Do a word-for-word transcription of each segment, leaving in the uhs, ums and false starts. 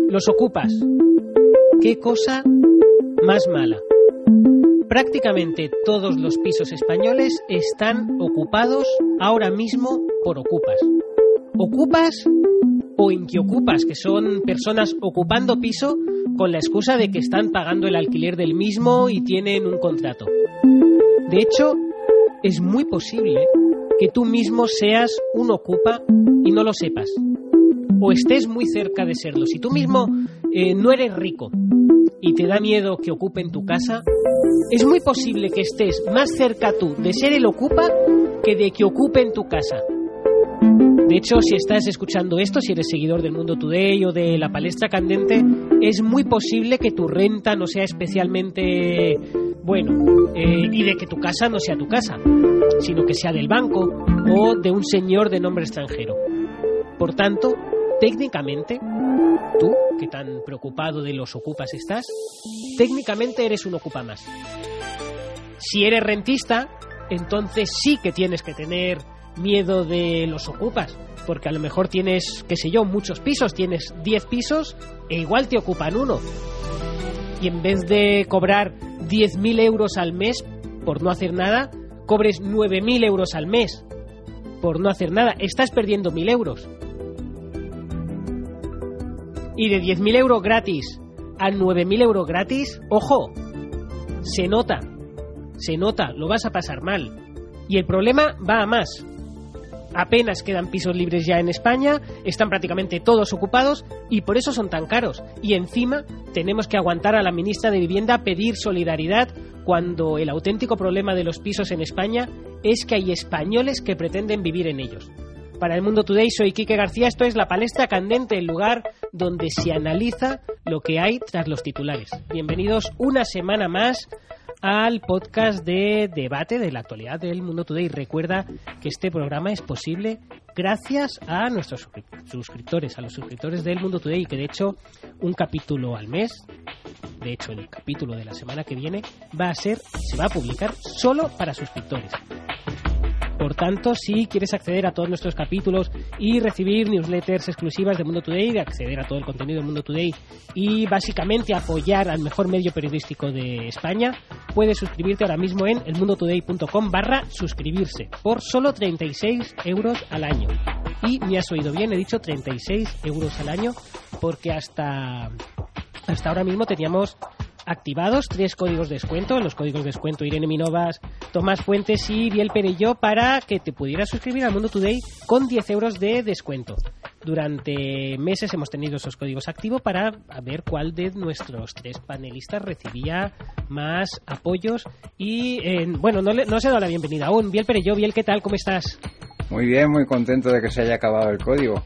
Los ocupas. ¿Qué cosa más mala? Prácticamente todos los pisos españoles están ocupados ahora mismo por ocupas. Ocupas o inquiocupas, que son personas ocupando piso con la excusa de que están pagando el alquiler del mismo y tienen un contrato. De hecho, es muy posible que tú mismo seas un ocupa y no lo sepas. O estés muy cerca de serlo. Si tú mismo eh, no eres rico y te da miedo que ocupen tu casa, es muy posible que estés más cerca tú de ser el ocupa que de que ocupen tu casa. De hecho, si estás escuchando esto, si eres seguidor del Mundo Today o de la Palestra Candente, es muy posible que tu renta no sea especialmente bueno eh, y de que tu casa no sea tu casa, sino que sea del banco o de un señor de nombre extranjero. Por tanto, técnicamente, tú, que tan preocupado de los ocupas estás, técnicamente eres un ocupa más. Si eres rentista, entonces sí que tienes que tener miedo de los ocupas, porque a lo mejor tienes, qué sé yo, muchos pisos, tienes diez pisos e igual te ocupan uno. Y en vez de cobrar diez mil euros al mes por no hacer nada, cobres nueve mil euros al mes por no hacer nada. Estás perdiendo mil euros. Y de diez mil euros gratis a nueve mil euros gratis, ojo, se nota, se nota, lo vas a pasar mal. Y el problema va a más. Apenas quedan pisos libres ya en España, están prácticamente todos ocupados y por eso son tan caros. Y encima tenemos que aguantar a la ministra de Vivienda pedir solidaridad cuando el auténtico problema de los pisos en España es que hay españoles que pretenden vivir en ellos. Para el Mundo Today soy Quique García, esto es La Palestra Candente, el lugar donde se analiza lo que hay tras los titulares. Bienvenidos una semana más al podcast de debate de la actualidad del Mundo Today. Recuerda que este programa es posible gracias a nuestros suscriptores, a los suscriptores del Mundo Today, que de hecho un capítulo al mes, de hecho el capítulo de la semana que viene va a ser, se va a publicar solo para suscriptores. Por tanto, si quieres acceder a todos nuestros capítulos y recibir newsletters exclusivas de Mundo Today, acceder a todo el contenido de Mundo Today y básicamente apoyar al mejor medio periodístico de España, puedes suscribirte ahora mismo en elmundotoday.com barra suscribirse por solo treinta y seis euros al año. Y me has oído bien, he dicho treinta y seis euros al año porque hasta, hasta ahora mismo teníamos activados tres códigos de descuento, los códigos de descuento Irene Minovas, Tomás Fuentes y Biel Perelló, para que te pudieras suscribir al Mundo Today con diez euros de descuento. Durante meses hemos tenido esos códigos activos para ver cuál de nuestros tres panelistas recibía más apoyos y, eh, bueno, no, le, no se ha dado la bienvenida aún. Biel Perelló, Biel, ¿qué tal? ¿Cómo estás? Muy bien, muy contento de que se haya acabado el código.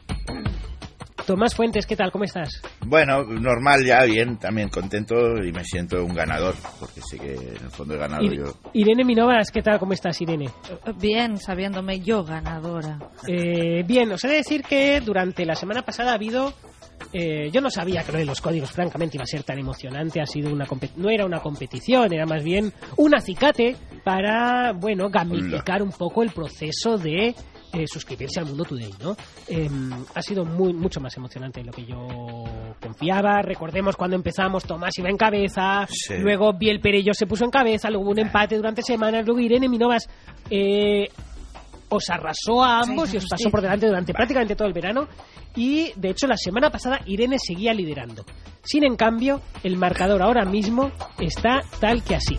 Tomás Fuentes, ¿qué tal? ¿Cómo estás? Bueno, normal ya, bien, también contento y me siento un ganador, porque sé que en el fondo he ganado Ir- yo. Irene Minovas, ¿qué tal? ¿Cómo estás, Irene? Bien, sabiéndome yo ganadora. Eh, bien, os he de decir que durante la semana pasada ha habido... Eh, yo no sabía que lo de los códigos, francamente, iba a ser tan emocionante. Ha sido una compet- no era una competición, era más bien un acicate para, bueno, gamificar un poco el proceso de eh, suscribirse al Mundo Today, ¿no? Eh, ha sido muy mucho más emocionante de lo que yo confiaba. Recordemos cuando empezamos, Tomás iba en cabeza, Sí. luego Biel Perelló se puso en cabeza, luego hubo un empate durante semanas, luego Irene Minovas eh, os arrasó a ambos y os pasó por delante durante prácticamente todo el verano. Y, de hecho, la semana pasada Irene seguía liderando. Sin en cambio, el marcador ahora mismo está tal que así.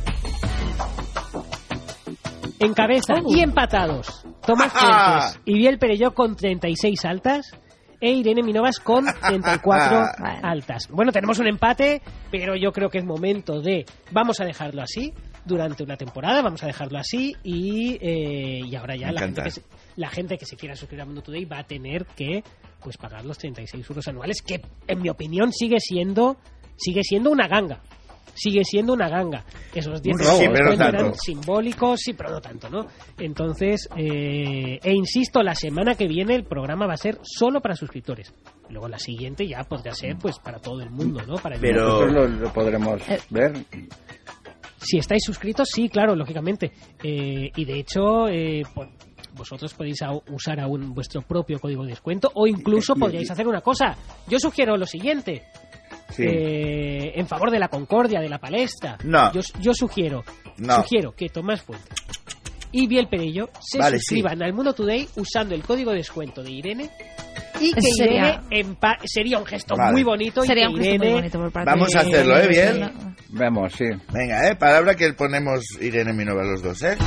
En cabeza Oh. y empatados, Tomás Fuentes y Biel Perelló con treinta y seis altas e Irene Minovas con treinta y cuatro altas. Bueno, tenemos un empate, pero yo creo que es momento de... Vamos a dejarlo así durante una temporada, vamos a dejarlo así y, eh, y ahora ya la gente, que se, la gente que se quiera suscribir a Mundo Today va a tener que pues pagar los treinta y seis euros anuales, que en mi opinión sigue siendo sigue siendo una ganga. Sigue siendo una ganga. Esos diez euros sí, pero eran tanto. simbólicos, sí, pero no tanto, ¿no? Entonces, eh, e insisto, la semana que viene el programa va a ser solo para suscriptores. Luego la siguiente ya podrá ser pues para todo el mundo, ¿no? Para el Pero- mundo. Nosotros lo, lo podremos Eh. ver. Si estáis suscritos, sí, claro, lógicamente. Eh, y de hecho, eh, pues, vosotros podéis a- usar aún vuestro propio código de descuento o incluso podríais hacer una cosa. Yo sugiero lo siguiente. Sí. eh, en favor de la concordia, de la palestra. No. Yo, yo sugiero, No. sugiero que Tomás Fuentes y Biel Perello se Vale, suscriban sí. al Mundo Today usando el código de descuento de Irene y que Sería- Irene empa- sería un gesto Vale. muy bonito y Sería que un gesto muy Irene bonito por parte Vamos de- a hacerlo, ¿eh? Bien. Vamos, sí. Venga, ¿eh? Palabra que ponemos Irene Minova los dos, ¿eh?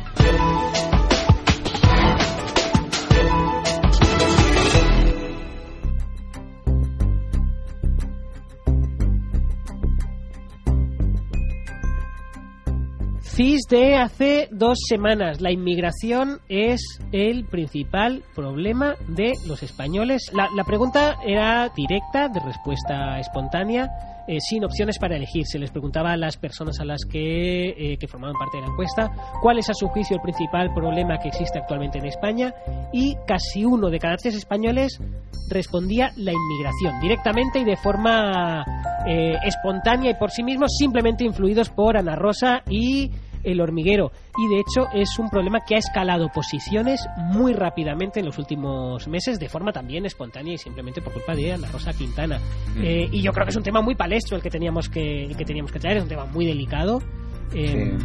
C I S de hace dos semanas. La inmigración es el principal problema de los españoles. La, la pregunta era directa, de respuesta espontánea, eh, sin opciones para elegir. Se les preguntaba a las personas a las que, eh, que formaban parte de la encuesta cuál es a su juicio el principal problema que existe actualmente en España, y casi uno de cada tres españoles respondía la inmigración, directamente y de forma eh, espontánea y por sí mismos, simplemente influidos por Ana Rosa y El Hormiguero. Y de hecho es un problema que ha escalado posiciones muy rápidamente en los últimos meses, de forma también espontánea y simplemente por culpa de Ana Rosa Quintana. Mm. Eh, y yo creo que es un tema muy palestro el que teníamos que, el que teníamos que traer, es un tema muy delicado. Eh, Sí.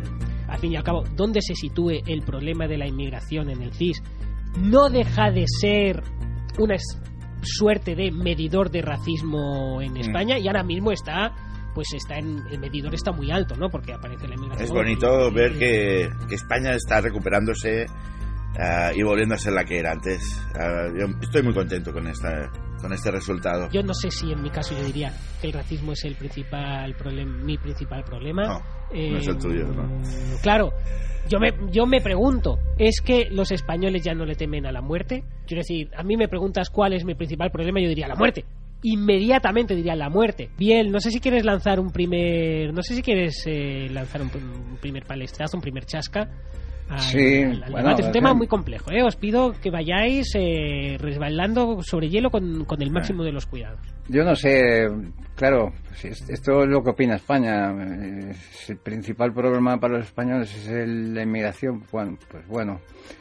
Al fin y al cabo, ¿dónde se sitúe el problema de la inmigración en el C I S? No deja de ser una es- suerte de medidor de racismo en España, y ahora mismo está, pues está en, el medidor está muy alto, ¿no? Porque aparece la inmigración. Es bonito y- ver y- que, que España está recuperándose ah, y volviendo a ser la que era antes. Ah, yo estoy muy contento con esta con este resultado. Yo no sé si en mi caso yo diría que el racismo es el principal problema, mi principal problema. No, no es el tuyo, ¿no? Claro, yo me, yo me pregunto, ¿es que los españoles ya no le temen a la muerte? Quiero decir, a mí me preguntas cuál es mi principal problema, yo diría la muerte. Inmediatamente diría la muerte. Bien, no sé si quieres lanzar un primer, no sé si quieres eh, lanzar un, un primer palestrazo, un primer chasca. Al, Sí, al- al bueno, debate. Es un es tema que- muy complejo, ¿eh? Os pido que vayáis eh, resbalando sobre hielo con, con el máximo de los cuidados. Yo no sé, claro, si es- esto es lo que opina España. eh, si el principal problema para los españoles es el- la inmigración. Bueno, pues bueno,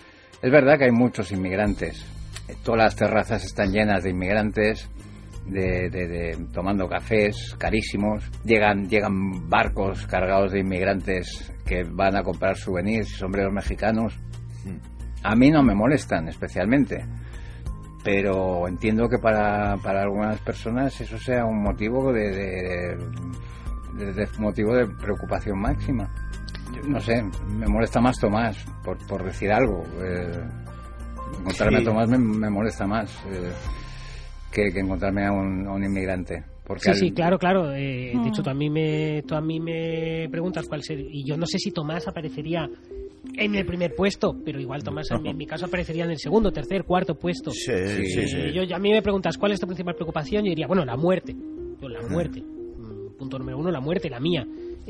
es verdad que hay muchos inmigrantes. Eh, Todas las terrazas están llenas de inmigrantes, de, de- de- tomando cafés carísimos. Llegan, llegan barcos cargados de inmigrantes que van a comprar souvenirs y sombreros mexicanos. A mí no me molestan especialmente, pero entiendo que para, para algunas personas eso sea un motivo de, de, de- de motivo de preocupación máxima. Yo no sé, me molesta más Tomás, por, por decir algo. Eh, encontrarme Sí. a Tomás me, me molesta más eh, que, que encontrarme a un, a un inmigrante. Porque Sí, al- sí, claro, claro. Eh, Mm. De hecho, tú a mí me, tú a mí me preguntas cuál sería, y yo no sé si Tomás aparecería en el primer puesto, pero igual Tomás en, mi- en mi caso aparecería en el segundo, tercer, cuarto puesto. Sí, sí, Sí. sí. Y yo, a mí me preguntas cuál es tu principal preocupación, yo diría, bueno, la muerte. Yo, la muerte. Mm, Punto número uno, la muerte, la mía.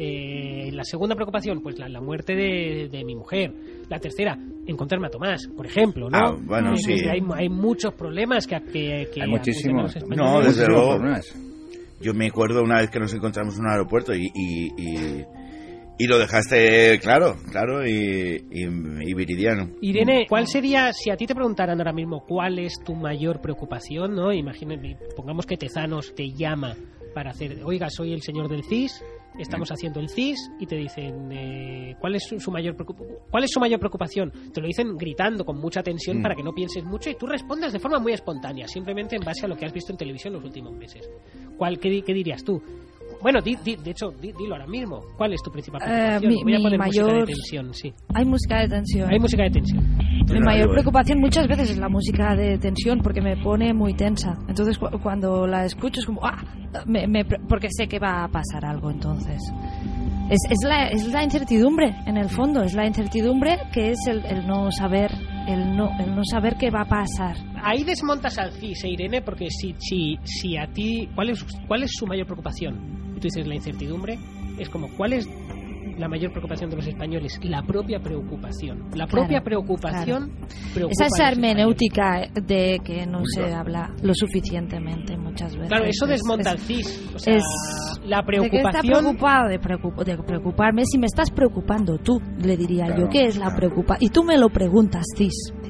Eh, la segunda preocupación, pues la, la muerte de, de mi mujer. La tercera, encontrarme a Tomás, por ejemplo, ¿no? Ah, bueno, Eh, sí. Hay, hay muchos problemas que, que, que Hay muchísimos. afectan a los No, españoles. desde Muchísimos luego. problemas. Yo me acuerdo una vez que nos encontramos en un aeropuerto y, y, y, y lo dejaste claro, claro y, y, y viridiano. Irene, ¿cuál sería, si a ti te preguntaran ahora mismo cuál es tu mayor preocupación, ¿no? Imagínate, pongamos que Tezanos te llama para hacer, oiga, soy el señor del C I S, estamos haciendo el C I S, y te dicen, eh, ¿cuál es su, su mayor preocup- cuál es su mayor preocupación? Te lo dicen gritando con mucha tensión Mm. para que no pienses mucho y tú respondas de forma muy espontánea, simplemente en base a lo que has visto en televisión los últimos meses. ¿Cuál, qué, di- qué dirías tú? Bueno, di- di- de hecho, di- dilo ahora mismo. ¿Cuál es tu principal Eh, preocupación? mi- Voy a mi poner música de mayor- tensión, sí. Hay música de tensión. Hay música de tensión. Mi Claro, mayor eh. preocupación muchas veces es la música de tensión porque me pone muy tensa. Entonces cu- cuando la escucho es como, ah, me- me pre- porque sé que va a pasar algo entonces. Es, es, la, es la incertidumbre, en el fondo, es la incertidumbre que es el, el no saber, el no, el no saber qué va a pasar. Ahí desmontas al C I S, ¿eh, Irene? Porque si, si, si a ti... ¿cuál es, ¿Cuál es su mayor preocupación? Y tú dices la incertidumbre. Es como, ¿cuál es la mayor preocupación de los españoles? La propia preocupación. La propia Claro, preocupación preocupa Esa a es los hermenéutica de que no se Claro. habla lo suficientemente muchas veces. Claro, eso Es- desmonta es- al C I S. O sea, es- la ¿De qué está preocupación... preocupado? De, preocup- de preocuparme. Si me estás preocupando tú, le diría Claro, yo, ¿qué es la claro. preocupación? Y tú me lo preguntas, Cis.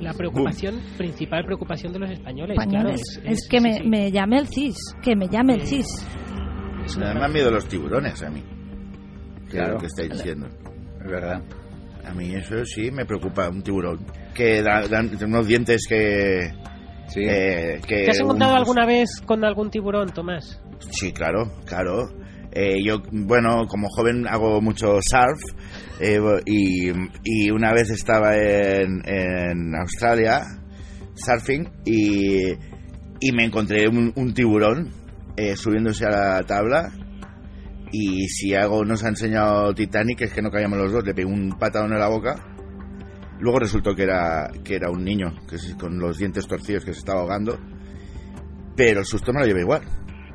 La preocupación, Boom. principal preocación de los españoles, españoles. Claro, es, es, es que me, sí, sí. me llame el C I S, que me llame el C I S. Me da más miedo los tiburones a mí. Claro. Lo que estáis diciendo. Es verdad. A mí eso sí me preocupa, un tiburón. Que dan da, da unos dientes que... Sí. Eh, que ¿Te has encontrado un... alguna vez con algún tiburón, Tomás? Sí, claro, claro. Eh, yo, bueno, como joven hago mucho surf eh, y, y una vez estaba en, en Australia surfing y, y me encontré un, un tiburón eh, subiéndose a la tabla. Y si algo nos ha enseñado Titanic es que no caíamos los dos, le pegué un patadón en la boca. Luego resultó que era que era un niño que con los dientes torcidos que se estaba ahogando. Pero el susto me lo llevé igual.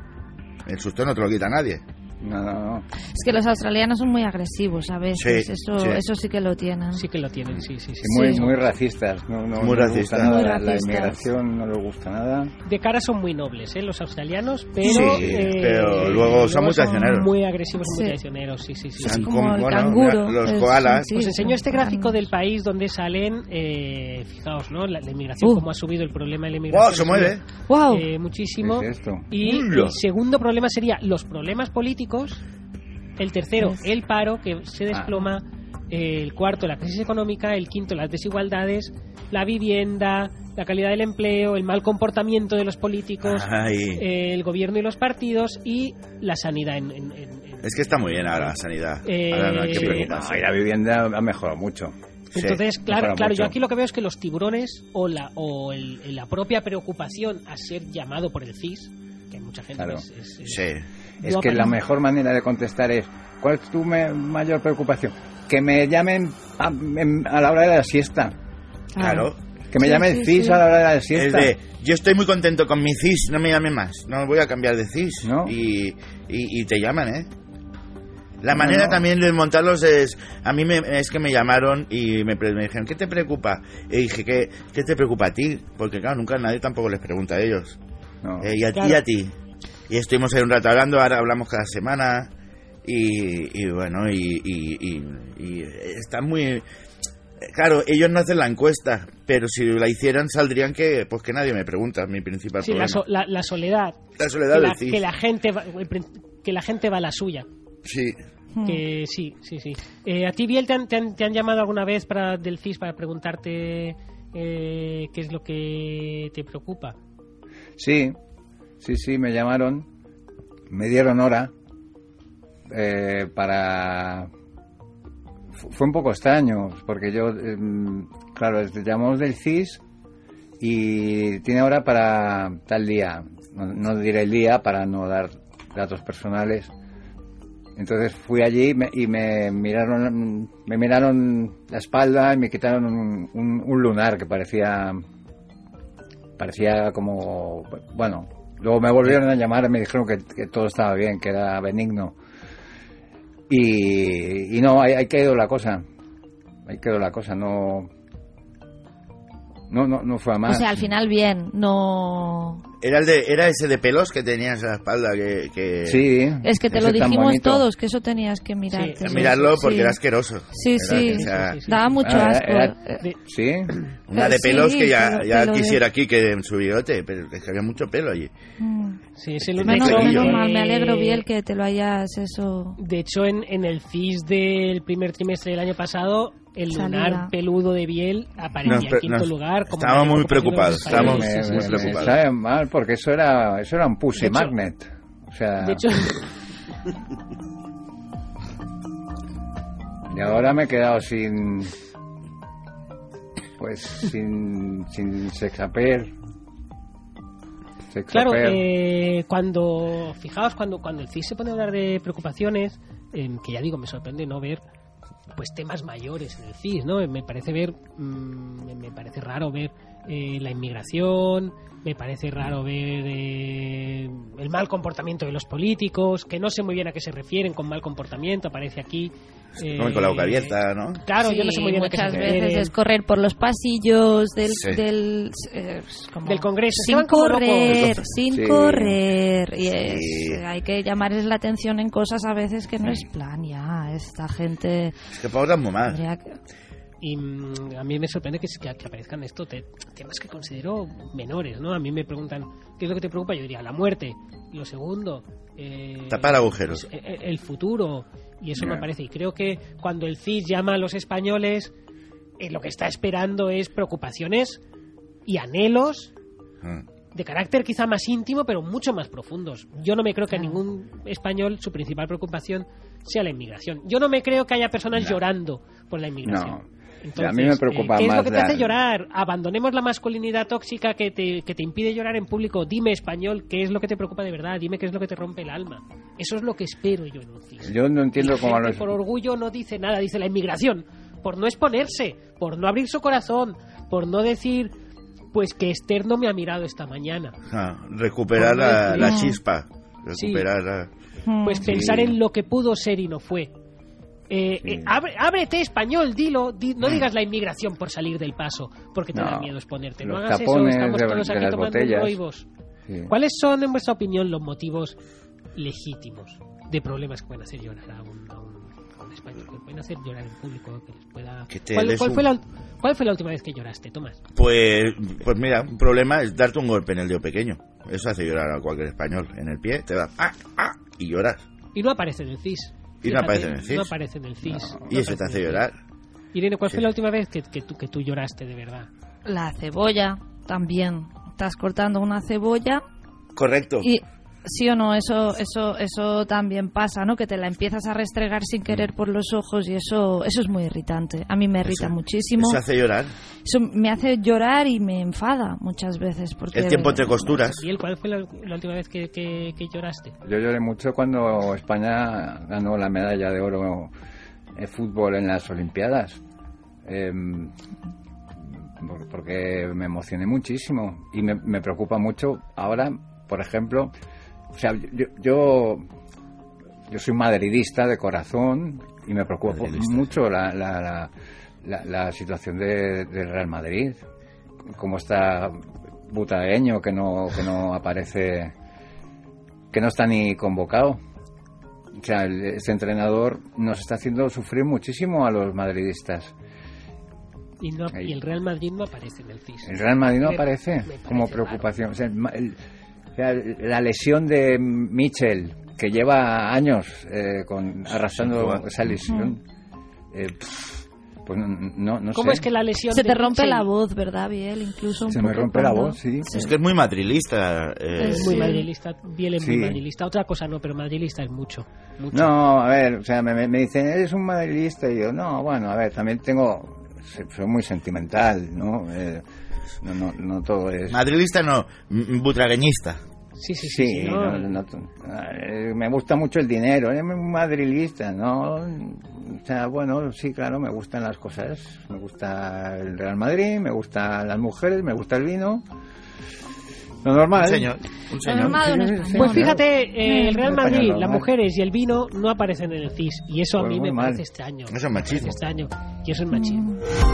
El susto no te lo quita nadie. No, no, no. Es que los australianos son muy agresivos a veces, sí, eso, sí. eso sí que lo tienen. Sí que lo tienen, sí, sí, sí. Muy, sí. muy racistas, no, no, muy no racistas. Gusta nada. Muy La, racistas. la inmigración no les gusta nada. De cara son muy nobles, ¿eh? Los australianos, pero... Sí, eh, pero luego son muy traicioneros. Muy agresivos y sí. muy traicioneros, sí, sí, sí. Es Son como con, el bueno, canguro. Los es, koalas. sí, Os sí, enseño este gráfico son... del país donde salen, eh, fijaos, ¿no? La, la inmigración, Uh. cómo ha subido el problema de la inmigración. ¡Wow! Se mueve. ¡Wow! Eh, muchísimo. ¿Qué es esto? Y Ulo. el segundo problema sería los problemas políticos. El tercero, el paro, que se desploma. El cuarto, la crisis económica. El quinto, las desigualdades. La vivienda, la calidad del empleo, el mal comportamiento de los políticos, Ay. el gobierno y los partidos y la sanidad. En, en, en, Es que está muy bien ahora la sanidad. Eh, Ahora no hay que sí, preocuparse. No, y la vivienda ha mejorado mucho. Entonces, Sí, claro, mejora claro, mucho. yo aquí lo que veo es que los tiburones o la o el, la propia preocupación a ser llamado por el C I S, que hay mucha gente Claro. que es, es- es- Sí. Es no que la aparece. mejor manera de contestar es: ¿cuál es tu me- mayor preocupación? Que me llamen a, en- a la hora de la siesta. Claro. Que me Sí, llame sí, el C I S sí. a la hora de la Es siesta. de, yo estoy muy contento con mi C I S, no me llame más. No voy a cambiar de C I S. ¿No? Y, y, y te llaman, ¿eh? La No, manera no. también de montarlos es... A mí me, es que me llamaron y me, pre- me dijeron, ¿qué te preocupa? Y dije, ¿qué, ¿qué te preocupa a ti? Porque claro, nunca nadie tampoco les pregunta a ellos. No. Eh, y, a, Claro. y a ti. Y estuvimos ahí un rato hablando, ahora hablamos cada semana. Y, y bueno, y, y, y, y están muy... Claro, ellos no hacen la encuesta, pero si la hicieran saldrían que pues que nadie me pregunta, mi principal sí, la, problema. so- la, la soledad, La soledad que del la, C I S. que la gente va, que la gente va a la suya. Sí. Hmm. Que sí, sí, sí. Eh, ¿A ti, Biel, te han, te, han, te han llamado alguna vez para del C I S para preguntarte eh, qué es lo que te preocupa? Sí, sí, sí, me llamaron, me dieron hora eh, para... Fu- Fue un poco extraño, porque yo, eh, claro, les llamamos del C I S y tiene hora para tal día. No, no diré el día para no dar datos personales. Entonces fui allí y me, y me miraron me miraron la espalda y me quitaron un, un, un lunar que parecía parecía como, bueno, luego me volvieron a llamar y me dijeron que, que todo estaba bien, que era benigno. Y, y no, ahí, ahí quedó la cosa. Ahí quedó la cosa, no no no, no fue a O más. sea, al final bien, no... Era el de, era ese de pelos que tenías a la espalda que, que Sí. Es que te ese lo tan dijimos bonito. todos, que eso tenías que mirar. Sí, mirarlo porque Sí. era asqueroso. Sí, Era sí. que sea Sí, sí, sí. Daba mucho Ah, asco. era- Eh, De- Sí. una de Sí, pelos que ya, pero- ya pero de- quisiera aquí que en su bigote, pero es que había mucho pelo allí. mm. sí, es el Menos, de hecho, menos eh, mal, me alegro, Biel, que te lo hayas eso... De hecho, en, en el C I S del primer trimestre del año pasado, el Salida. lunar peludo de Biel aparecía Nos en pre- quinto nos- lugar. Como estábamos mayor muy ocupación de los preocupados, estábamos españoles. me, Sí, muy sí, me- sí, me preocupados. sabe mal porque eso era eso era un pussy De hecho- magnet. O sea, De hecho, y ahora me he quedado sin pues sin sin sex appeal. Sex claro, appeal. eh, cuando, fijaos, cuando, cuando el C I S se pone a hablar de preocupaciones, eh, que ya digo, me sorprende no ver pues temas mayores en el C I S, ¿no? Me parece ver, mmm, me parece raro ver eh, la inmigración, me parece raro ver eh, el mal comportamiento de los políticos, que no sé muy bien a qué se refieren con mal comportamiento, aparece aquí. eh, Comen con la boca abierta, ¿no? Claro, yo no Sí, sé muy bien a qué se muchas refieren. veces es correr por los pasillos del Sí. del, eh, como- Del Congreso. sin Se van como correr, locos. sin Sí. correr y Sí. es, hay que llamarles la atención en cosas a veces que no es plan ya esta gente Es que pagan muy mal. habría que- Y mm, a mí me sorprende que, que, que aparezcan estos te, temas que considero menores, ¿no? A mí me preguntan, ¿qué es lo que te preocupa? Yo diría, la muerte. Lo segundo... Eh, tapar agujeros. El, el futuro. Y eso Yeah. me parece. Y creo que cuando el C I S llama a los españoles, eh, lo que está esperando es preocupaciones y anhelos Mm. de carácter quizá más íntimo, pero mucho más profundos. Yo no me creo que a ningún español su principal preocupación sea la inmigración. Yo no me creo que haya personas No. llorando por la inmigración. No. Entonces, a mí me preocupa eh, ¿qué es más lo que te la- hace llorar? Abandonemos la masculinidad tóxica que te, que te impide llorar en público. Dime, español, ¿qué es lo que te preocupa de verdad? Dime qué es lo que te rompe el alma. Eso es lo que espero yo en un C I S. Yo no entiendo Y la cómo a gente, los... por orgullo no dice nada, dice la inmigración, por no exponerse, por no abrir su corazón, por no decir, pues que Esther no me ha mirado esta mañana. Ah, recuperar Por no la, decir- la chispa. Sí. Recuperar la... Mm. Pues Sí. pensar en lo que pudo ser y no fue. Eh, Sí. eh, abre- ábrete, español, dilo, di- no digas la inmigración por salir del paso, porque te No. da miedo exponerte. No Los hagas eso, tapones estamos de- todos de aquí las tomando botellas. roibos. Sí. ¿Cuáles son, en vuestra opinión, los motivos legítimos de problemas que pueden hacer llorar a un, a un, a un español? Que pueden hacer llorar en público, que les pueda... Que te ¿Cuál, des cuál un- fue la, ¿Cuál fue la última vez que lloraste, Tomás? Pues, pues mira, un problema es darte un golpe en el dedo pequeño. Eso hace llorar a cualquier español. En el pie te da ¡ah! ¡ah! Y lloras. Y no aparece en el C I S. Y no aparece en el C I S. No aparece en el C I S. Y eso te hace llorar. Irene, ¿cuál Sí. fue la última vez que, que, tú, que tú lloraste de verdad? La cebolla también. Estás cortando una cebolla Correcto. y sí o no, eso eso eso también pasa, ¿no? Que te la empiezas a restregar sin querer por los ojos y eso eso es muy irritante. A mí me irrita Eso- muchísimo. Eso hace llorar. Eso me hace llorar y me enfada muchas veces porque El tiempo entre costuras. ¿Y él, cuál fue la, la última vez que, que, que lloraste? Yo lloré mucho cuando España ganó la medalla de oro en fútbol en las Olimpiadas. Em, por- porque me emocioné muchísimo y me, me preocupa mucho ahora, por ejemplo, o sea, yo, yo, yo soy madridista de corazón y me preocupa Madridista. mucho la, la, la, la, la situación de, del Real Madrid, cómo está Butagueño, que no, que no aparece, que no está ni convocado. O sea, el- este entrenador nos está haciendo sufrir muchísimo a los madridistas. Y, no, Ahí. y el Real Madrid no aparece en el C I S. El Real Madrid no Me- aparece me parece como raro. preocupación. O sea, el ma- el- o sea, la lesión de Mitchell, que lleva años eh, con arrastrando Sí, esa lesión, eh, pff, pues no, no, no ¿Cómo sé. es que la lesión se de te rompe Mitchell la voz, ¿verdad, Biel? Incluso un Se me poco rompe la cuando- voz, sí. Es que es muy madrilista. eh, es muy Sí. madrilista, Biel es muy Sí. madrilista. Otra cosa no, pero madrilista es mucho. mucho. No, a ver, o sea, me, me- me dicen, eres un madridista, y yo, no, bueno, a ver, también tengo, soy muy sentimental, ¿no? Eh, no, no, no todo es... Madrilista no, m- butragueñista. Sí, sí, sí. Sí, sí, no, no, no, eh, me gusta mucho el dinero, es un madrilista, ¿no? O sea, bueno, sí, claro, me gustan las cosas, me gusta el Real Madrid, me gustan las mujeres, me gusta el vino, lo normal. Un señor. Un señor. normal. en Sí, español. sí, Pues ¿no? fíjate, eh, el Real En Madrid, español, las normal. mujeres y el vino no aparecen en el C I S. Y eso a Pues mí muy me mal. parece extraño. Eso es Me machismo. parece extraño. Y eso es machismo.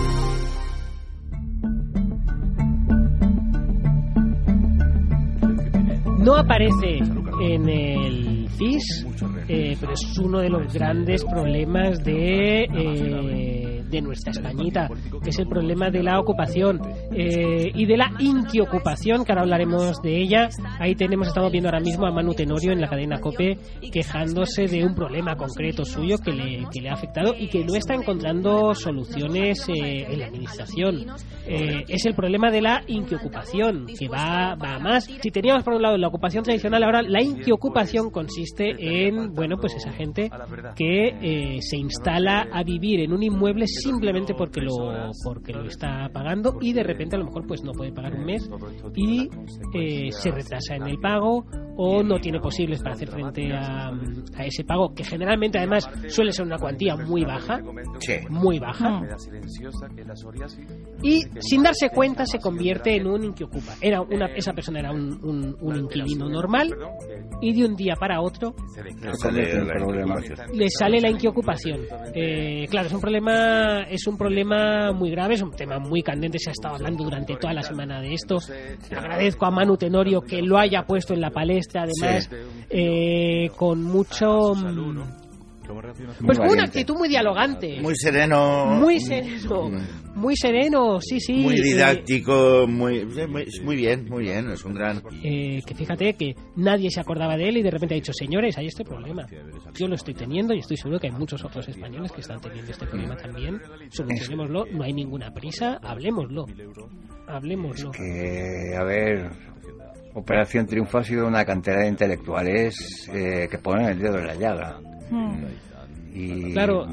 No aparece en el C I S, eh, pero es uno de los grandes problemas de, eh, de nuestra Españita, que es el problema de la ocupación eh, y de la inquiocupación, que ahora hablaremos de ella. Ahí tenemos, estamos viendo ahora mismo a Manu Tenorio en la cadena COPE quejándose de un problema concreto suyo que le, que le ha afectado y que no está encontrando soluciones eh, en la administración. Eh, es el problema de la inquiocupación, que va, va a más. Si teníamos por un lado la ocupación tradicional, ahora la inquiocupación consiste en, bueno, pues esa gente que eh, se instala a vivir en un inmueble simplemente porque lo porque lo está pagando y de repente a lo mejor pues no puede pagar un mes y eh, se retrasa en el pago o no tiene posibles para hacer frente a, a ese pago, que generalmente además suele ser una cuantía muy baja, Sí. muy baja, Mm. y sin darse cuenta se convierte en un inquiocupa. Era una, esa persona era un, un, un inquilino normal y de un día para otro No sale el la problema. inquiocupación. le sale la inquiocupación. Eh, claro, es un problema es un problema muy grave, es un tema muy candente, se ha estado hablando durante toda la semana de esto. Agradezco a Manu Tenorio que lo haya puesto en la palestra, además, Sí. eh, con mucho... mm, Pues con una valiente. actitud muy dialogante. Muy sereno. Muy sereno. Muy sereno, sí, sí. Muy eh, didáctico, muy, muy, muy bien, muy bien, es un gran... Eh, que fíjate que nadie se acordaba de él y de repente ha dicho, señores, hay este problema. Yo lo estoy teniendo y estoy seguro que hay muchos otros españoles que están teniendo este problema también. Solucionémoslo, no hay ninguna prisa, hablemoslo. Hablemoslo. Que, a ver, Operación Triunfo ha sido una cantera de intelectuales eh, que ponen el dedo en la llaga. Hmm. Y, Claro.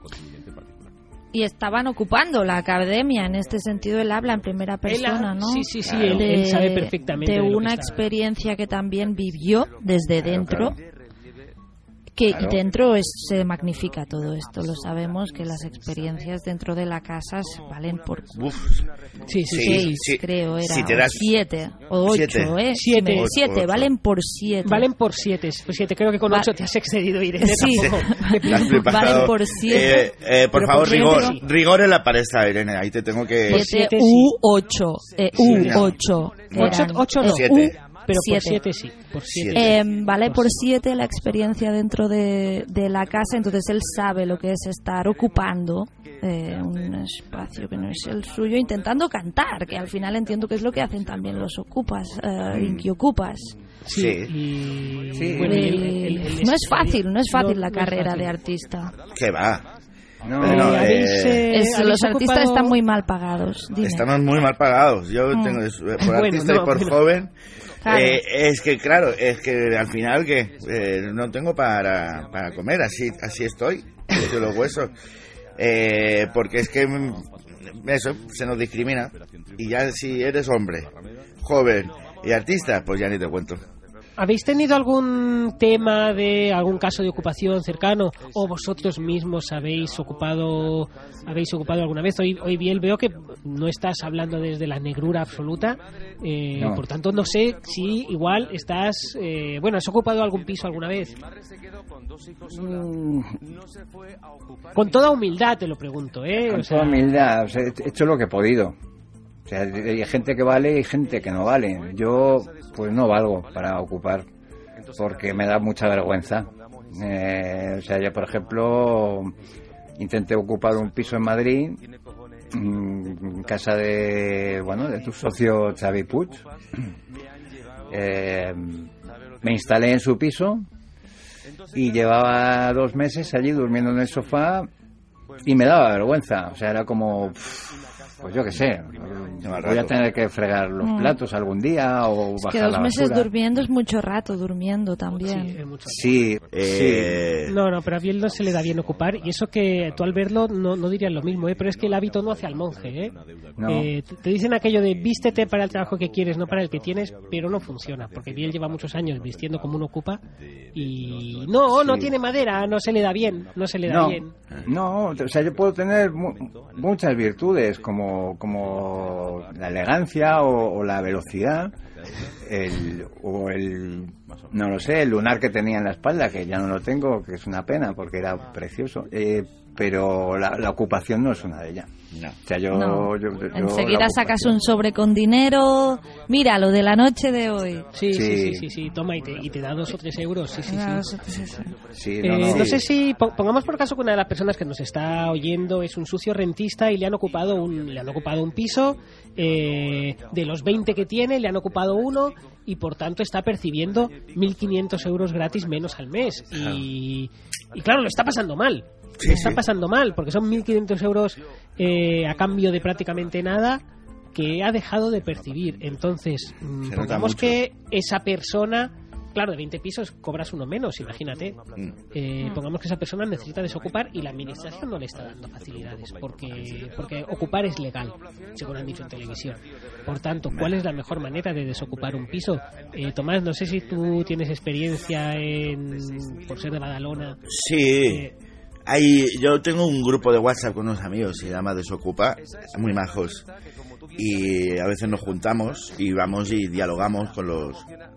Y estaban ocupando la academia, en este sentido él habla en primera persona, Él ha- ¿no? Sí, sí, sí, Claro. él, él sabe perfectamente. de de lo una que está- experiencia que también vivió desde Claro, dentro, claro. que Claro. y dentro es, se magnifica todo esto, lo sabemos, que las experiencias dentro de la casa se valen por Uf, Sí, sí, Sí, sí. seis, sí. creo, era, Si te o das- siete, o ocho, Siete. ¿eh? Siete. Me- Ocho, siete, ocho. valen por siete. Valen por siete, pues siete. Creo que con Va- ocho te has excedido, Irene. Sí. Tampoco. la has flipado. Valen por siete. Eh, eh, por Pero favor, por siete, rigor, sí. rigor en la palestra, Irene, ahí te tengo que... Por siete siete, u sí. ocho, eh, Sí, u no. ocho. Ocho, eran, ocho no. eh, Siete. U Pero por siete. siete sí. Por siete. Siete. Eh, vale por siete la experiencia dentro de, de la casa, entonces él sabe lo que es estar ocupando eh, un espacio que no es el suyo, intentando cantar, que al final entiendo que es lo que hacen también los ocupas, eh, inquiocupas. Sí. Sí. Y, Sí. bueno, y Eh, el- el- el- no es fácil, no es fácil no- la no es carrera fácil. de artista. Que va. No, Bueno, Eh, eh, habéis, eh, Es- habéis los artistas ocupado- están muy mal pagados. Dime. Estamos muy mal pagados. Yo Mm. tengo, eh, por Bueno, artista no, y por bueno. joven. Claro. eh, es que, claro, es que al final que eh, no tengo para, para comer, así así estoy, de los huesos. Eh, porque es que mm, eso se nos discrimina. Y ya si eres hombre, joven y artista, pues ya ni te cuento. ¿Habéis tenido algún tema de algún caso de ocupación cercano o vosotros mismos habéis ocupado habéis ocupado alguna vez? Hoy, hoy bien veo que no estás hablando desde la negrura absoluta, eh, No. por tanto no sé si igual estás... Eh, bueno, ¿has ocupado algún piso alguna vez? Mm, Con toda humildad te lo pregunto, ¿eh? con O sea, toda humildad, o sea, he hecho lo que he podido. O sea, hay gente que vale y gente que no vale. Yo, pues no valgo para ocupar, porque me da mucha vergüenza. Eh, o sea, yo, por ejemplo, intenté ocupar un piso en Madrid, en casa de, bueno, de tu socio Xavi Puig. Eh, me instalé en su piso y llevaba dos meses allí durmiendo en el sofá y me daba vergüenza. O sea, era como, pues yo qué sé, voy a tener que fregar los Mm. platos algún día o Es bajar que dos la meses basura. durmiendo es mucho rato, durmiendo sí, también. es mucho. Sí, sí. Eh, No, no, pero a Biel no se le da bien ocupar y eso que tú al verlo no, no dirías lo mismo, ¿eh? Pero es que el hábito no hace al monje, ¿eh? No. Eh, te, te dicen aquello de vístete para el trabajo que quieres, no para el que tienes, pero no funciona, porque Biel lleva muchos años vistiendo como uno ocupa y no, no Sí. tiene madera, no se le da bien, no se le da No, bien. no, o sea, yo puedo tener mu- muchas virtudes como, como la elegancia o, o la velocidad, el, o el, no lo sé, el lunar que tenía en la espalda, que ya no lo tengo, que es una pena porque era precioso, eh, pero la, la ocupación no es una de ellas. no. O sea, yo, No. yo- yo- Enseguida la sacas ocupación- un sobre con dinero. Mira, lo de la noche de hoy. Sí, sí, sí, Sí. sí, sí, toma y te, y te da dos o tres euros, sí, sí, Ah, sí. sí, sí, sí. Sí, Eh, no, no, no. sé si po- pongamos por caso que una de las personas que nos está oyendo es un sucio rentista y le han ocupado un le han ocupado un piso, eh, de los veinte que tiene le han ocupado uno y por tanto está percibiendo mil quinientos euros gratis menos al mes y, y claro, lo está pasando mal. Sí, Lo está sí. pasando mal porque son mil quinientos euros eh, a cambio de prácticamente nada que ha dejado de percibir. Entonces, mm, Se nota pongamos mucho. que esa persona, claro, de veinte pisos cobras uno menos, imagínate. Mm. Eh, pongamos que esa persona necesita desocupar y la administración no le está dando facilidades porque porque ocupar es legal, según han dicho en televisión. Por tanto, ¿cuál es la mejor manera de desocupar un piso? Eh, Tomás, no sé si tú tienes experiencia en por ser de Badalona. Sí. Eh, Hay, yo tengo un grupo de WhatsApp con unos amigos, se llama Desocupa, muy majos. Y a veces nos juntamos y vamos y dialogamos con los...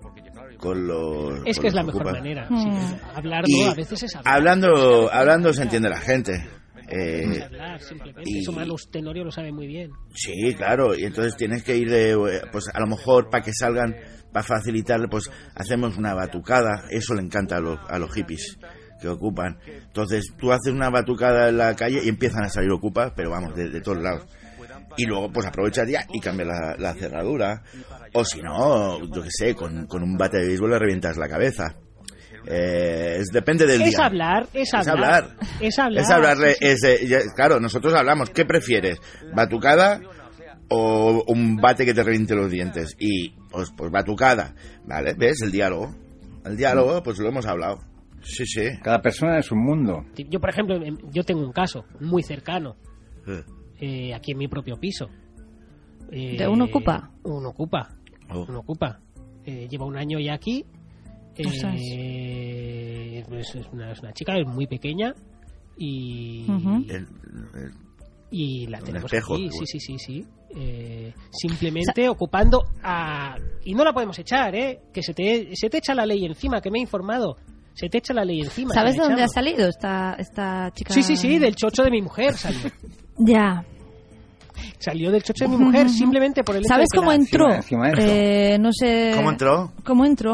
Con los es con que es la los mejor Ocupa. Mm. manera. sí, hablar Y no, a veces es hablar. hablando, hablando se entiende la gente. Eh, Es hablar, simplemente. y- Eso Manu Tenorio lo sabe muy bien. Sí, claro, y entonces tienes que ir de, pues a lo mejor para que salgan, para facilitarle, pues hacemos una batucada, eso le encanta a los, a los hippies, que ocupan. Entonces tú haces una batucada en la calle y empiezan a salir ocupas, pero vamos, de, de todos lados. Y luego pues aprovechas ya y cambias la, la cerradura. O si no, yo qué sé, con, con un bate de béisbol le revientas la cabeza. Eh, es, depende del es día. Hablar, es hablar, es hablar. Es hablar. Es hablarle. Sí, sí. Es, eh, ya, claro, nosotros hablamos. ¿Qué prefieres? ¿Batucada o un bate que te reviente los dientes? Y pues, pues batucada. ¿Vale? ¿Ves? El diálogo. El diálogo, pues lo hemos hablado. Sí, sí. Cada persona es un mundo. Yo, por ejemplo, yo tengo un caso muy cercano. Eh. Eh, aquí en mi propio piso. Eh, ¿De un ocupa? Un ocupa. Oh. Un ocupa. Eh, lleva un año ya aquí. Ostras. Eh, es, es una, es una chica es muy pequeña y Ujú. El- el- y la Un tenemos espejo, aquí. igual. Sí, sí, sí, sí. Eh, simplemente ocupando a y no la podemos echar, ¿eh? Que se te se te echa la ley encima, que me he informado. Se te echa la ley encima. ¿Sabes te de la dónde ha echamos. salido esta, esta chica? Sí, sí, sí, del chocho de mi mujer salió. Ya. Salió del chocho de mi mujer simplemente por el hecho ¿Sabes de que cómo la- entró? encima- encima de eso. Eh, no sé. ¿Cómo entró? ¿Cómo entró?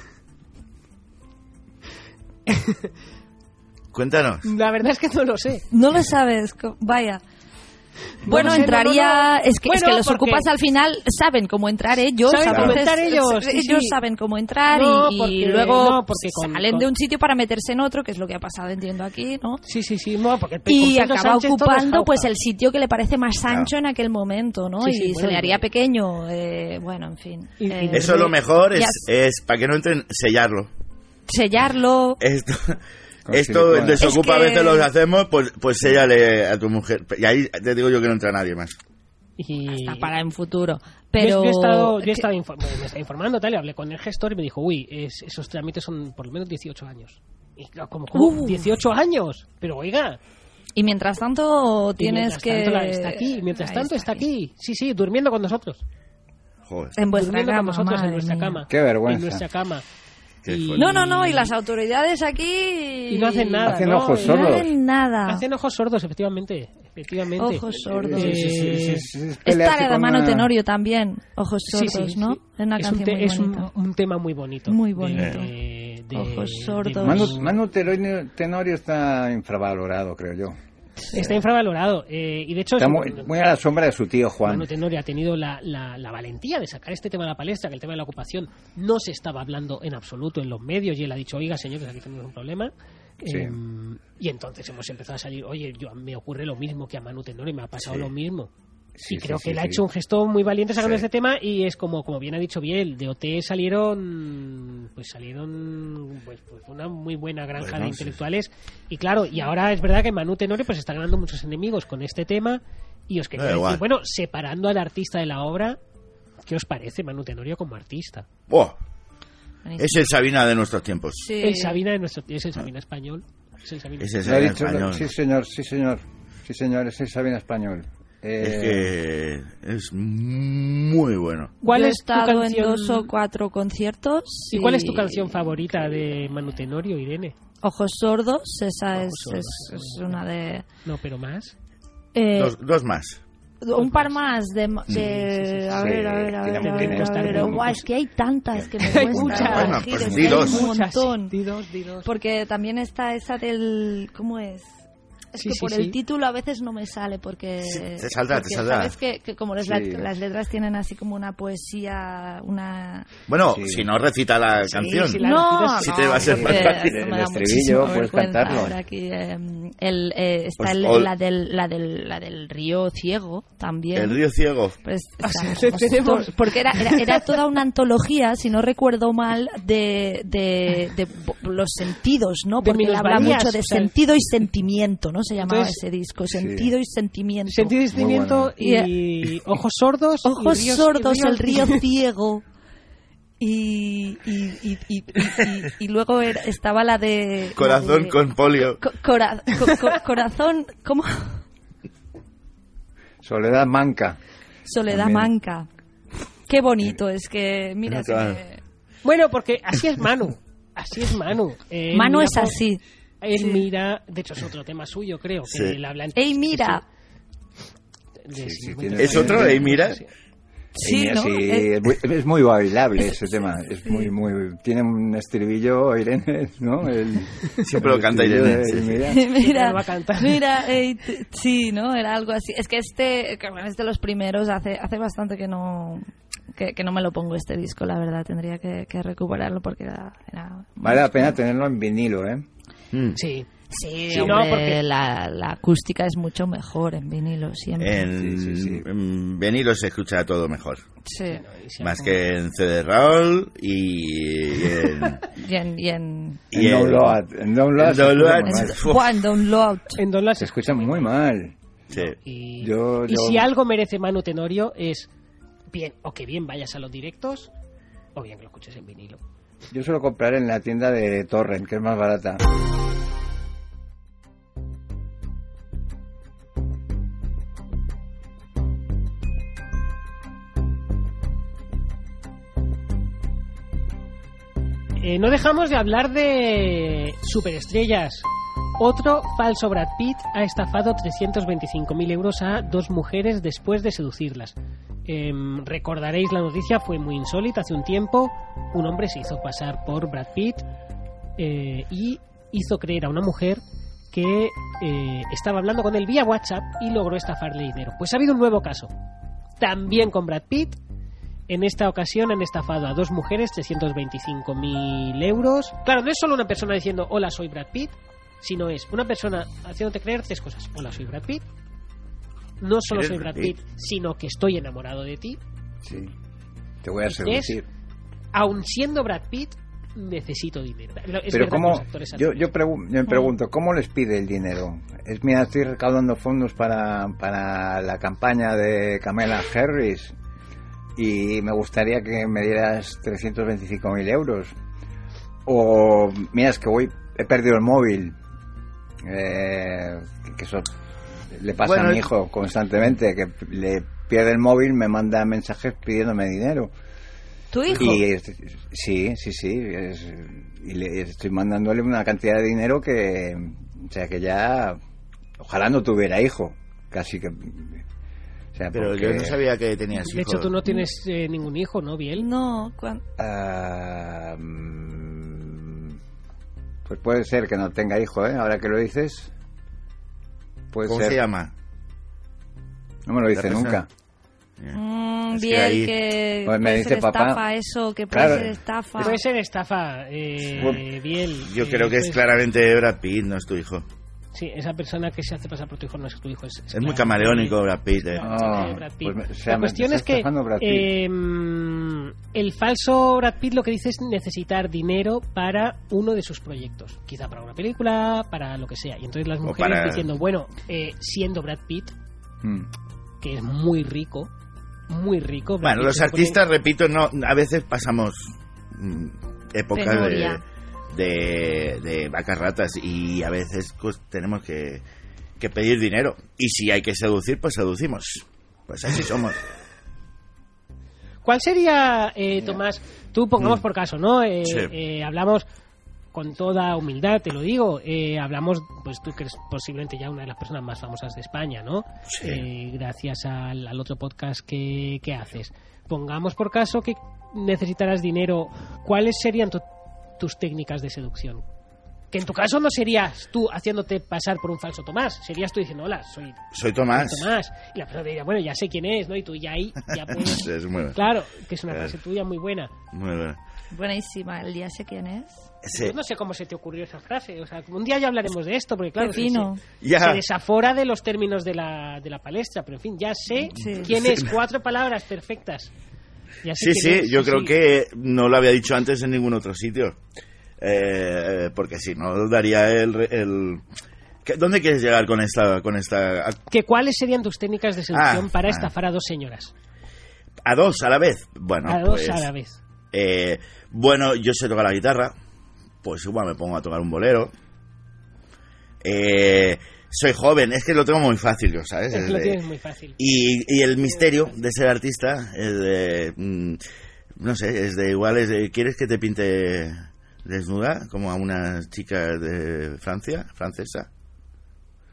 Cuéntanos. La verdad es que no lo sé. No lo sabes. co- Vaya. No Bueno, lo sé, entraría. no, no, no. Es, que, es Bueno, que los porque- ocupas al final saben cómo entrar ellos. Saben cómo entonces, entrar ellos, sí, ellos sí. saben cómo entrar No, y, y porque- luego no, porque con- salen con- de un sitio para meterse en otro, que es lo que ha pasado, entiendo aquí, ¿no? Sí, sí, sí, no, porque el Y con Pedro acaba Sánchez todo es ocupando jauja. pues el sitio que le parece más ancho en aquel momento, ¿no? Sí, y sí, se bueno, le haría y- pequeño. eh, bueno, en fin. Y- y Eh, Eso lo mejor es, ya- es para que no entren, sellarlo. sellarlo. Esto, Con esto silicona. el desocupa Es que- a veces lo hacemos, pues, pues séllale a tu mujer. Y ahí te digo yo que no entra nadie más. Y... Hasta para en futuro. Yo- Pero. yo, he estado, yo he estado infor- me estaba informando tal y hablé con el gestor y me dijo, uy, es- esos trámites son por lo menos dieciocho años. Y claro, como, como Uf. dieciocho años, pero oiga, Y mientras tanto y tienes mientras que. tanto la- está aquí, mientras Ahí tanto está aquí, sí, sí, durmiendo con nosotros, Joder. En vuestra durmiendo cama. con nosotros en madre nuestra mía. cama, Qué vergüenza. en nuestra cama. Qué Y- fuerte. No, no, no, y las autoridades aquí. Y no hacen nada, Hacen ¿no? ojos Y- No sordos. hacen nada. Hacen ojos sordos, efectivamente, efectivamente. Ojos sordos. Eh, Sí, sí, sí, sí, sí, es Es pelearse tarea de con Mano una- Tenorio también. Ojos Sí, sordos, sí, ¿no? sí. Es una Es un, canción te- muy es un, bonita. un tema muy bonito. Muy de- bonito. de- de- Ojos de- sordos. Manu, Manu Tenorio, Tenorio está infravalorado, creo yo. Está infravalorado. eh, y de hecho, Está es- muy, muy a la sombra de su tío Juan. Manu Tenorio ha tenido la, la, la valentía de sacar este tema a la palestra, que el tema de la ocupación no se estaba hablando en absoluto en los medios, y él ha dicho, oiga, señores, aquí tenemos un problema. Sí. Eh, y entonces hemos empezado a salir, oye, yo, me ocurre lo mismo que a Manu Tenorio, me ha pasado Sí. lo mismo. Sí, y creo sí, que sí, él ha sí. hecho un gesto muy valiente sacando Sí. este tema, y es como como bien ha dicho Biel, de O T salieron pues salieron pues, pues una muy buena granja Bueno, de sí. intelectuales, y claro, y ahora es verdad que Manu Tenorio pues está ganando muchos enemigos con este tema, y os quería Da decir, igual. bueno, separando al artista de la obra, ¿qué os parece Manu Tenorio como artista? Buah, es el Sabina de nuestros tiempos. Sí. El Sabina de nuestro es el Sabina español, es el Sabina. Es el Lo ha Sabina dicho- español. sí, señor, sí, señor. Sí, señor, es el Sabina español. Eh, Es que es muy bueno. ¿Cuál Yo he es tu estado canción en dos o cuatro conciertos. y cuál es tu canción favorita de Manu Tenorio, Irene? Ojos sordos, esa Ojos es, sordos, es, es una de. No, pero más. Eh, Dos, dos más. un par más de. de Sí, sí, sí, a sí. ver, a ver, a Sí, ver, tiene- a ver, tiene a que estar ver. bien. Guau, es que hay tantas que me Hay cuesta muchas. elegir, Bueno, es pues que di hay dos. un Muchas, montón. di dos, di dos. Porque también está esa del. ¿Cómo es? Es Sí, que sí, por sí. el título a veces no me sale porque... Sí, te saldrá, te porque saldrá. Sabes que, que como las, Sí. las letras tienen así como una poesía, una... Bueno, Sí. si no recita la canción. sí, la No, recitas, sí no, te va a ser porque más fácil. esto me El da estribillo, muchísima puedes vergüenza. cantarlo. Ahora aquí, eh, el, eh, está Pues, el- ol- la, del, la, del, la del río ciego también. El río ciego. Pues, Ah, está- sí, pues, tenemos- to- porque era, era, era toda una antología, si no recuerdo mal, de, de, de bo- los sentidos, ¿no? De Porque él habla minusvalías, mucho de o sea, sentido y sentimiento, ¿no? Se llamaba entonces- ese disco, Sí. sentido y sentimiento. Sentido y sentimiento bueno. y ojos sordos. y Ojos ríos- sordos, y ríos- el río ciego. Y, y, y, y, y, y- y luego era- estaba la de... la Corazón de- con polio. co- cora- co- co- corazón, ¿cómo? Soledad Manca. Soledad También. Manca. Qué bonito, es que, mira, Claro. se me- Bueno, porque así es Manu. Así es Manu. Él Manu mira es por- así. Él Sí. mira, de hecho es otro tema suyo, creo, que Sí. él habla en- Ey, mira. de- Sí, sí, sí, tiene- ¿Es otro? ¿Eh, mira? Sí. Sí, mira, ¿no? sí, Eh, es, muy, es muy bailable ese tema. Es muy, muy. Tiene un estribillo, Irene, ¿no? El, Siempre lo el canta estribillo Irene, de- sí, sí. mira. mira, lo va a cantar. mira, eh, t- sí, ¿no? Era algo así. Es que este, que bueno, es de los primeros, hace, hace bastante que no, que, que no me lo pongo este disco, la verdad. Tendría que, que recuperarlo porque era, era Vale la pena tenerlo en vinilo, ¿eh? Mm. Sí. Sí, Sí, hombre, no, porque- la, la acústica es mucho mejor en vinilo, siempre. En, Sí, sí, sí. en vinilo se escucha todo mejor. Sí. Y se Más ha- que en C D Roll y en... Y en... Y en... y En Download. En Download en se escucha Download. muy mal. Uf. Buah, en Download. En Download Se escucha muy mal. Sí. Y, Yo- y yo- si algo merece Manu Tenorio es bien, o que bien vayas a los directos, o bien que lo escuches en vinilo. Yo suelo comprar en la tienda de Torrent, que es más barata. Eh, no dejamos de hablar de superestrellas. Otro falso Brad Pitt ha estafado trescientos veinticinco mil euros a dos mujeres después de seducirlas. Em, recordaréis la noticia, fue muy insólita. Hace un tiempo un hombre se hizo pasar por Brad Pitt eh, y hizo creer a una mujer que eh, estaba hablando con él vía WhatsApp y logró estafarle dinero. Pues ha habido un nuevo caso, también con Brad Pitt. En esta ocasión han estafado a dos mujeres trescientos veinticinco mil euros. Claro, no es solo una persona diciendo hola, soy Brad Pitt, sino es una persona haciéndote creer tres cosas. Hola, soy Brad Pitt. No solo ¿Eres soy Brad Brad Pitt? Pitt, sino que estoy enamorado de ti. Sí. Te voy a ¿Y seducir. Aun siendo Brad Pitt, necesito dinero. Es Pero verdad que cómo, los actores yo, hacen yo, eso. pregun- me pregunto, ¿cómo les pide el dinero? Es, mira, estoy recaudando fondos para, para la campaña de Kamala Harris y me gustaría que me dieras trescientos veinticinco mil euros. O, mira, es que voy, he perdido el móvil. Eh, que- que eso le pasa Bueno, a mi hijo constantemente, que le pierde el móvil, me manda mensajes pidiéndome dinero. ¿Tu hijo? Y es- sí, sí, sí. es- y le estoy mandándole una cantidad de dinero que, o sea, que ya, ojalá no tuviera hijo, casi que. O sea, Pero porque, yo no sabía que tenías De hecho, hijos. tú no tienes eh, ningún hijo, ¿no, Biel? No, cuan- ah, mm, pues puede ser que no tenga hijo, ¿eh? Ahora que lo dices. Puede ¿Cómo ser. se llama? No me lo dice La persona. nunca. Mm, Es que bien, ahí- que Pues me puede dice ser papá. estafa eso, que puede Claro. ser estafa. Puede ser estafa, eh, Bueno, Biel. Yo eh, creo que es pues- claramente Brad Pitt, no es tu hijo. Sí, esa persona que se hace pasar por tu hijo no es tu hijo. Es, Es muy camaleónico Brad Pitt, eh. Ah, Eh, Brad Pitt. pues me- o sea, La me cuestión está es que estafando Brad Pitt. eh, el falso Brad Pitt lo que dice es necesitar dinero para uno de sus proyectos. Quizá para una película, para lo que sea. Y entonces las O mujeres para- diciendo, bueno, eh, siendo Brad Pitt, Mm. que es muy rico, muy rico. Brad Bueno, Pitt los se pone- artistas, repito, no, a veces pasamos mm, épocas de, Penuria. de, de vacas ratas y a veces pues, tenemos que, que pedir dinero. Y si hay que seducir, pues seducimos. Pues así somos. ¿Cuál sería, eh, Tomás, tú pongamos Mm. por caso, ¿no? Eh, Sí. eh, hablamos con toda humildad, te lo digo, eh, hablamos, pues tú que eres posiblemente ya una de las personas más famosas de España, ¿no? Sí. Eh, gracias al, al otro podcast que, que haces. Pongamos por caso que necesitaras dinero, ¿cuáles serían tu- tus técnicas de seducción? Que en tu caso no serías tú haciéndote pasar por un falso Tomás, serías tú diciendo, hola, soy Soy Tomás. Tomás. Y la persona te diría, bueno, ya sé quién es, ¿no? Y tú ya ahí, ya puedes... Es muy, Claro, que es una Claro. frase tuya muy buena. muy bueno. Buenísima, el día sé quién es. Sí. Yo no sé cómo se te ocurrió esa frase. O sea, un día ya hablaremos de esto, porque claro, Qué se- fino. Se, Ya. se desafora de los términos de la, de la palestra. Pero en fin, ya sé Sí. quién es. Cuatro palabras perfectas. Ya sé Sí, quién sí, es, yo sí, creo sí. que no lo había dicho antes en ningún otro sitio. Eh, porque si no, daría el... el... ¿Qué- ¿Dónde quieres llegar con esta, con esta... Que ¿Cuáles serían tus técnicas de seducción Ah, para ah. estafar a dos señoras? A dos a la vez? Bueno, a dos pues, a la vez. eh, bueno, yo sé tocar la guitarra, pues igual me pongo a tocar un bolero. Eh, soy joven, es que lo tengo muy fácil, yo, ¿sabes? Es que Es lo de- tienes muy fácil. y, y el misterio de ser artista es de... mm, no sé, es de igual, es de... ¿Quieres que te pinte desnuda como a una chica de Francia, francesa?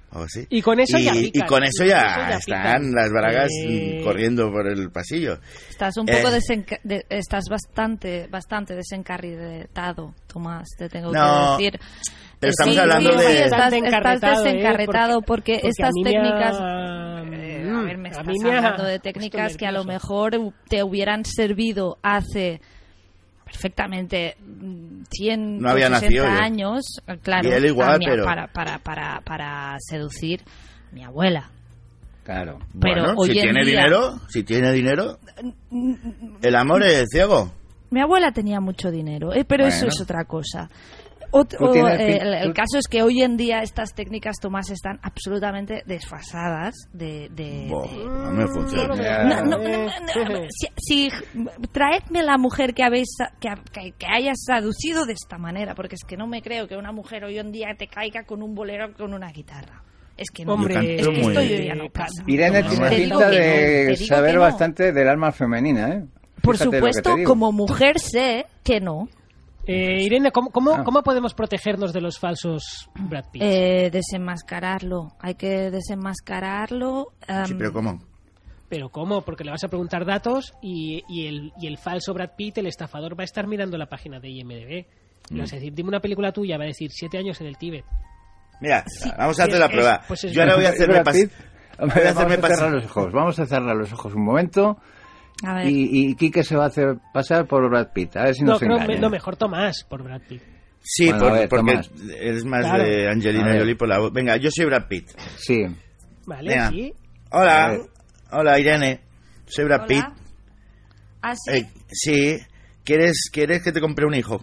o así. Y con eso y, ya y pican, con eso y ya, con eso ya están pican. las bragas Eh, corriendo por el pasillo. Estás un Eh. poco desenca- de- estás bastante bastante desencarretado, Tomás, te tengo No, que decir. pero estamos Sí, hablando sí, de- sí, estás, Bastante estás encarretado, ¿eh? desencarretado porque, porque estas a mí me ha- técnicas Eh, a ver, me a estás mí me ha hablando de puesto técnicas que a lo nervioso. mejor te hubieran servido hace perfectamente mm, cien No había o nacido sesenta yo. años, claro, Y él igual, a mi- pero- para, para, para, para seducir a mi abuela. Claro. Pero Bueno, hoy si en tiene día- dinero, si tiene dinero, el amor es ciego. Mi abuela tenía mucho dinero, eh, pero eso Bueno. es otra cosa. Ot- Tú o, tienes eh, pin- el, el tú- caso es que hoy en día estas técnicas, Tomás, están absolutamente desfasadas de... de- Bo, de- no me funciona. Ya. No, no, no, no, no, si, si- traedme la mujer que habéis que, que, que hayas seducido de esta manera, porque es que no me creo que una mujer hoy en día te caiga con un bolero con una guitarra. Es que no, Hombre, es que muy- esto yo ya no pasa. Irene Te tiene digo pinta que no, de te digo saber que no. bastante del alma femenina, ¿eh? Por Fíjate lo que te supuesto, digo. como mujer sé que no. Eh, Irene, ¿cómo, cómo, Ah. ¿cómo podemos protegernos de los falsos Brad Pitt? Eh, desenmascararlo. Hay que desenmascararlo. em, Sí, pero ¿cómo? ¿Pero cómo? Porque le vas a preguntar datos y, y, el, y el falso Brad Pitt, el estafador, va a estar mirando la página de I M D B. Mm. Le vas a decir, dime una película tuya, va a decir, siete años en el Tíbet. Mira, vamos a hacer es- la es- prueba. pues es- Yo ahora voy a hacerme Brad pas- Pitt. voy a Vamos hacerme a cerrar pas- los ojos. Vamos a cerrar los ojos un momento. a ver. Y, y Quique se va a hacer pasar por Brad Pitt. A ver si No, nos creo, engaña. me- no, mejor Tomás por Brad Pitt. Sí, Bueno, por- a ver, porque Tomás. eres más Claro. de A Angelina ver. Jolie por la voz. Venga, yo soy Brad Pitt. Sí. Vale, Venga. sí. A Hola, ver. hola Irene, soy Brad Hola. Pitt. ¿Ah, sí? Eh, sí, ¿quieres, ¿quieres que te compre un hijo?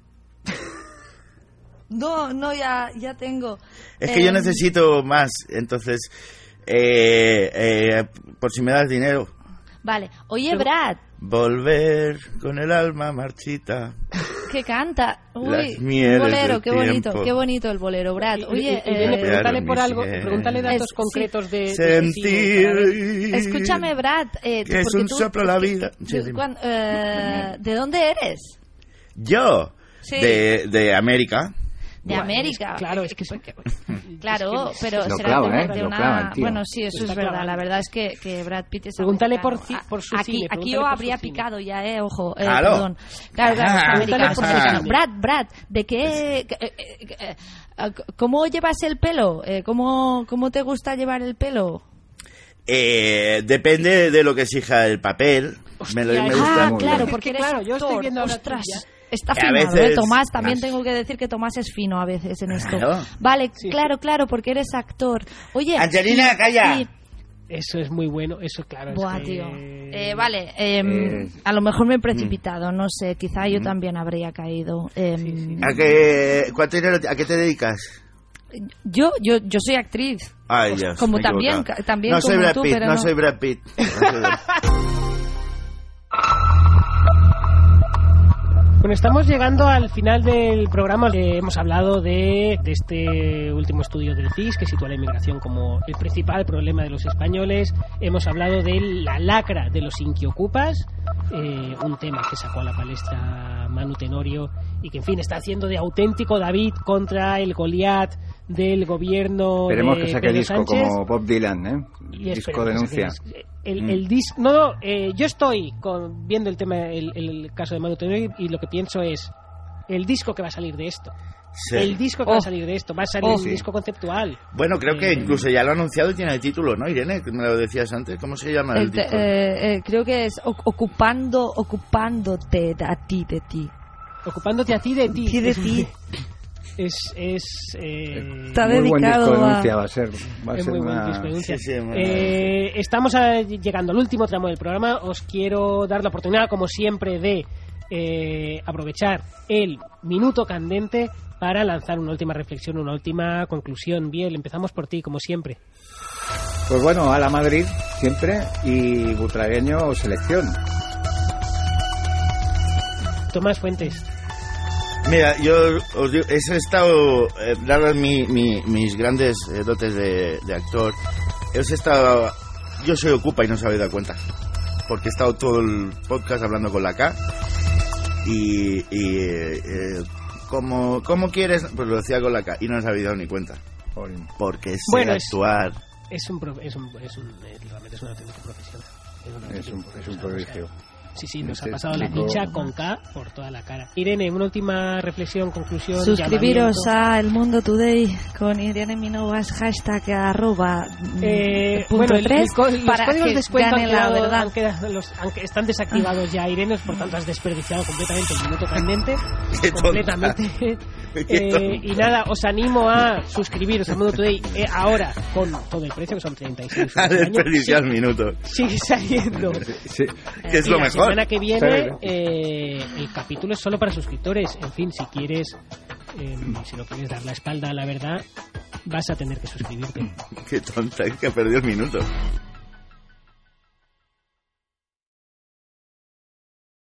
No, no, ya, ya tengo. Es que yo Em, necesito más, entonces, eh, eh, por si me das dinero. Vale. Oye, Pero- Brad, Volver con el alma marchita. que canta. Uy, Las mieles un bolero, del qué bonito, tiempo. qué bonito el bolero, Brad. Y- Oye, y- y- Irene, eh, pregúntale por mis algo, sienes. pregúntale datos Es- concretos de, de ese cine, Sentir. para ver. escúchame, Brad. Eh, Que es porque un tú- soplo la es que- vida. Sí, yo- dime. cuan- eh, ¿De dónde eres? Yo, Sí. de, de América. De Bueno, América. es- claro, es que... Claro, es que- pero Lo será clava, de, ¿eh? de Lo una... clava el tío. Bueno, sí, eso Está es verdad. clavando. La verdad es que, que Brad Pitt es Pregúntale americano. por ci- Ah, por su aquí, cine, aquí pregúntale yo por su habría cine. picado ya, eh, ojo. Eh, Claro. Perdón. Claro, claro, es Ah, americano, es pregúntale por su americano. cine. Brad, Brad, ¿de qué... qué- eh, eh, eh, eh, ¿Cómo llevas el pelo? Eh, ¿Cómo, ¿Cómo te gusta llevar el pelo? Eh, depende de lo que exija el papel. me, lo, Hostia, me es- gusta Ah, muy claro, bien. porque Es que, eres claro, yo estoy actor. viendo ahora Ostras, tuya. está A finado, veces ¿eh? Tomás, también más. tengo que decir que Tomás es fino a veces en esto. Claro. Vale, Sí, claro, claro, porque eres actor. Oye... Angelina, y- calla. y- Eso es muy bueno, eso claro. es Buah, que- tío. Eh, vale, em, Eh, a lo mejor me he precipitado, no sé, quizá yo también habría caído. Em, Sí, sí. ¿A qué, ¿cuánto dinero, ¿A qué te dedicas? Yo, yo, yo soy actriz. Ay, Dios, como me he también, equivocado. ca- también no soy como Brad tú, Pitt, pero no, no. soy Brad Pitt. No soy Brad- Bueno, estamos llegando al final del programa. Eh, hemos hablado de, de este último estudio del C I S que sitúa la inmigración como el principal problema de los españoles. Hemos hablado de la lacra de los inquiocupas, eh, un tema que sacó a la palestra Manu Tenorio y que, en fin, está haciendo de auténtico David contra el Goliat del gobierno Esperemos de que saque Pedro disco Sánchez. como Bob Dylan, ¿eh? Y Disco esperemos que denuncia. saque disco. El, Mm. el disco, no, no, eh, yo estoy con, viendo el tema, el, el caso de Manu Tenorio y lo que pienso es el disco que va a salir de esto. Sí. El disco que va Oh. a salir de esto va a salir Oh. un Sí. disco conceptual. Bueno, creo que Eh, incluso ya lo ha anunciado y tiene el título, ¿no, Irene? Que me lo decías antes. ¿Cómo se llama el El te- disco? eh, eh, creo que es o- ocupando, ocupándote a ti, de ti. Ocupándote a ti de ti. Ti de ti. Es, es, eh, Está Muy buen dedicado disco a- denuncia va a ser. Va a es ser muy buen una... disco de denuncia. Sí, sí, muy Eh, estamos a- llegando al último tramo del programa. Os quiero dar la oportunidad, como siempre, de eh, aprovechar el minuto candente para lanzar una última reflexión, una última conclusión. Biel, empezamos por ti, como siempre. Pues bueno, a la Madrid siempre y butragueño selección. Tomás Fuentes. Mira, yo os digo, he estado, eh, dadas mi, mi- mis grandes eh, dotes de, de actor, he estado, yo soy Ocupa y no os habéis dado cuenta, porque he estado todo el podcast hablando con la K y, y eh, eh, ¿cómo, ¿cómo quieres? Pues lo decía con la K y no os habéis dado ni cuenta. Jolín. porque sé Bueno, es- actuar. Es un, pro- es un, es un, eh, realmente es una auténtica profesión. Es, una Es un, auténtica es un profesión, prodigio. o sea, Sí, sí, nos Este ha pasado la chico- ficha con K por toda la cara. Irene, una última reflexión, conclusión. Suscribiros llamamiento. a El Mundo Today con Irene Minovas, hashtag arroba Eh, punto bueno, el- tres, el co- los para códigos de que descuento gane han la quedado- verdad. han quedado- los- han- están desactivados ya, Irene, por tanto has desperdiciado completamente el minuto candente. Qué tonta. completamente. Qué Eh, tonta. y nada, os animo a suscribiros al Mundo Today eh, ahora con todo el precio, que son treinta y seis A euros al año. desperdiciar Sí, minutos. sigue saliendo. Sí, Que es Y lo la mejor. semana que viene Terrible. eh, el capítulo es solo para suscriptores. En fin, si quieres, eh, si no quieres dar la espalda a la verdad, vas a tener que suscribirte. Qué tonta, es que perdió el minuto.